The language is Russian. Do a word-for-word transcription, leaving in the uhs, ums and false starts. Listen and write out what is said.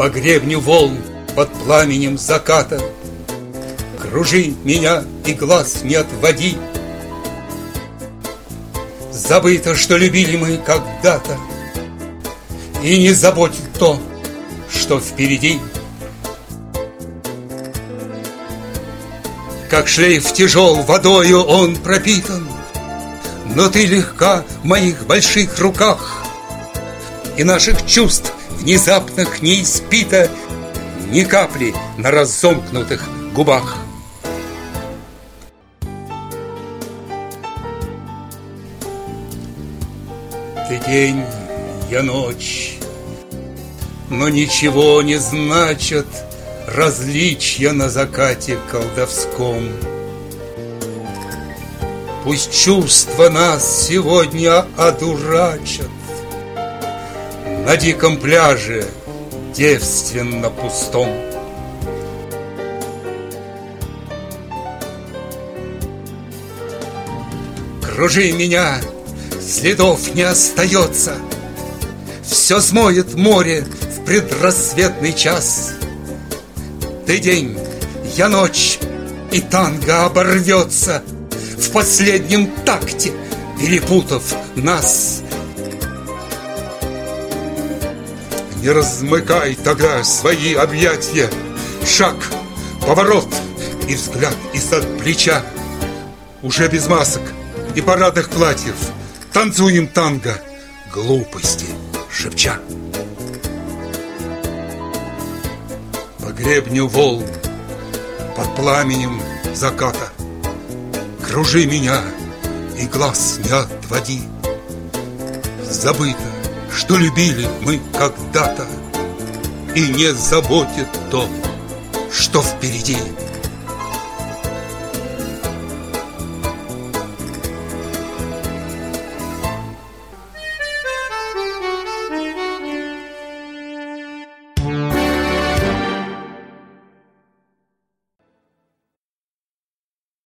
По гребню волн под пламенем заката кружи меня и глаз не отводи. Забыто, что любили мы когда-то, и не заботит то, что впереди. Как шлейф тяжел, водою он пропитан, но ты легка в моих больших руках, и наших чувств внезапных не испито ни капли на разомкнутых губах. Ты день, я ночь, но ничего не значат различия на закате колдовском. Пусть чувства нас сегодня одурачат на диком пляже, девственно пустом. Кружи меня, следов не остается, все смоет море в предрассветный час. Ты день, я ночь, и танго оборвется в последнем такте, перепутав нас. Не размыкай тогда свои объятия. Шаг, поворот и взгляд из-под плеча. Уже без масок и парадных платьев танцуем танго, глупости шепча. По гребню волн под пламенем заката кружи меня и глаз не отводи. Забыто, что любили мы когда-то, и не заботит то, что впереди.